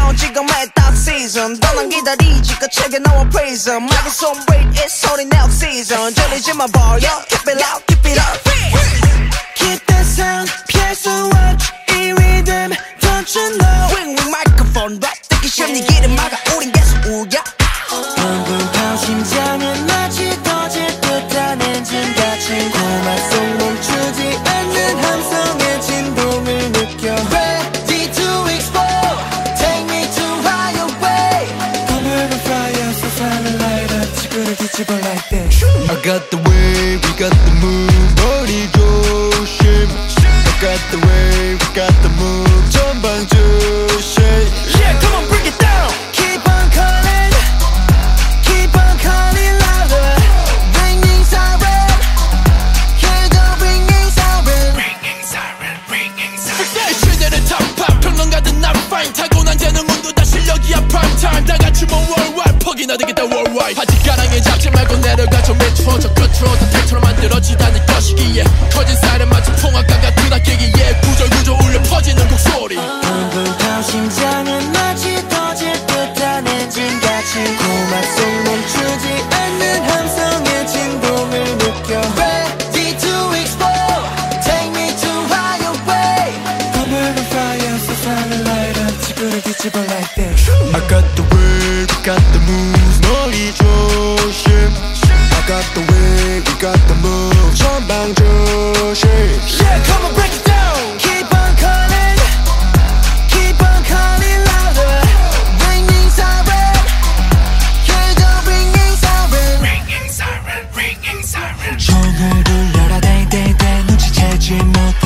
down 지금의 딱 season 떠난 기다리지 끝책에 나와 praise 막의 손 rate is 소리 now season 졸리지마 boy keep it loud keep it up keep that sound 피할 수 없지 이 rhythm don't you know ring ring microphone rap 듣기 싫은 네 길은 막아 우린 계속 울려 붕붕 심장은 마치 터질 듯한 엔진같이 고막 속 멈추지 않는 함성의 진동을 느껴 Ready to explode Take me to higher way Come over fire so silent light up 지구를 뒤집어 like that I got the way, we got the move 머리 조심 I got the way, we got the move 전방 조심 Yeah, come on, break it down Keep on calling Keep on calling louder Ringing siren Hear the ringing siren Ringing siren, ringing siren 시대는 탑팝 평론가든 난 fine 타고난 재능운도 다 실력이야 prime time 다 같이 뭐 worldwide 퍽이나 되겠다 worldwide 아직 가랑에 잡지 말고 내려가 저 밑으로 저 끝으로 더 택처럼 만들어지다는 것이기에 커진 사이렌 마치 풍악과 같은 악기기에 구절구절 울려 퍼지는 곡소리 붕붕 심장은 마치 터질 듯한 엔진같이 고막 속 멈추지 않는 함성의 진동을 느껴 Ready to explode Take me to higher way Come over fire so silent light up 지구를 뒤집어 like that I got the way, we got the moves 머리 조심 I got the way, we got the move 전방 조심 Yeah, come on, break it down Keep on calling Keep on calling louder Ringing siren Hear the ringing siren Ringing siren, ringing siren 종을 울려라 땡땡땡 눈치채지 못해